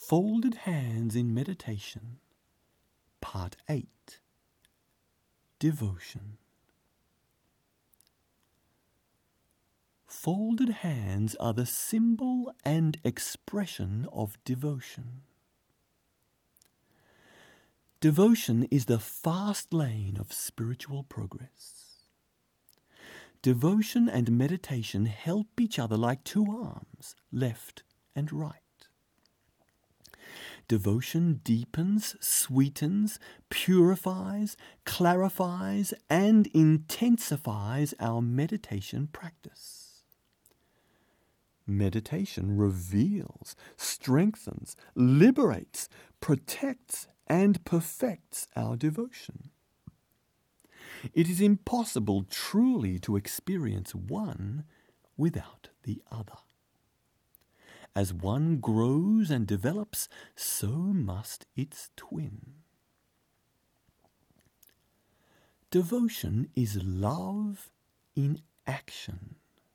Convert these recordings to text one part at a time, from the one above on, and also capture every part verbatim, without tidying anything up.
Folded Hands in Meditation, Part eight, Devotion. Folded hands are the symbol and expression of devotion. Devotion is the fast lane of spiritual progress. Devotion and meditation help each other like two arms, left and right. Devotion deepens, sweetens, purifies, clarifies, and intensifies our meditation practice. Meditation reveals, strengthens, liberates, protects, and perfects our devotion. It is impossible truly to experience one without the other. As one grows and develops, so must its twin. Devotion is love in action.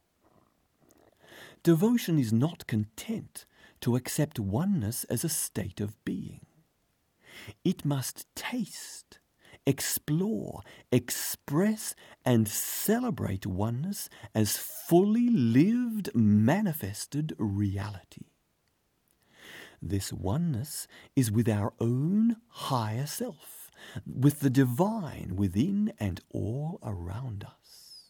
Devotion is not content to accept oneness as a state of being. It must taste, explore, express, and celebrate oneness as fully lived, manifested reality. This oneness is with our own higher self, with the divine within and all around us.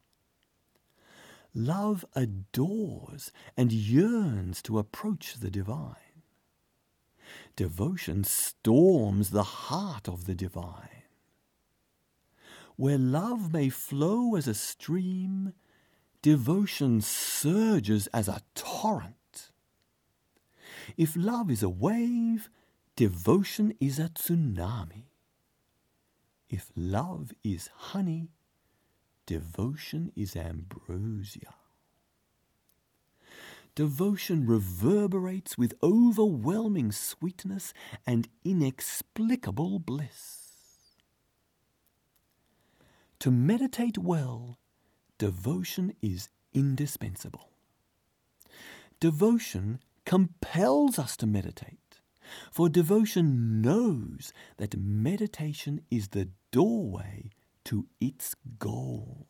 Love adores and yearns to approach the divine. Devotion storms the heart of the divine. Where love may flow as a stream, devotion surges as a torrent. If love is a wave, devotion is a tsunami. If love is honey, devotion is ambrosia. Devotion reverberates with overwhelming sweetness and inexplicable bliss. To meditate well, devotion is indispensable. Devotion compels us to meditate, for devotion knows that meditation is the doorway to its goal.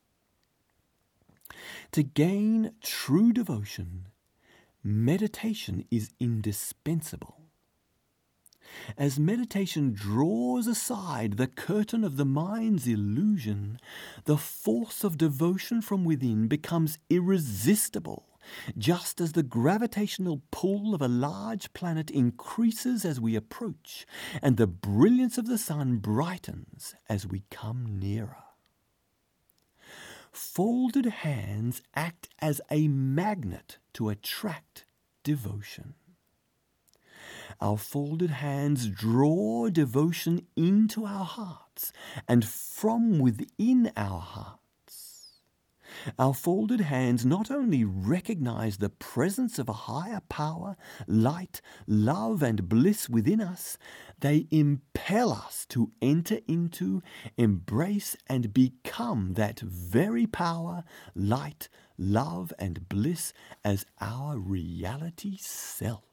To gain true devotion, meditation is indispensable. As meditation draws aside the curtain of the mind's illusion, the force of devotion from within becomes irresistible, just as the gravitational pull of a large planet increases as we approach, and the brilliance of the sun brightens as we come nearer. Folded hands act as a magnet to attract devotion. Our folded hands draw devotion into our hearts and from within our hearts. Our folded hands not only recognize the presence of a higher power, light, love, and bliss within us, they impel us to enter into, embrace, and become that very power, light, love, and bliss as our reality self.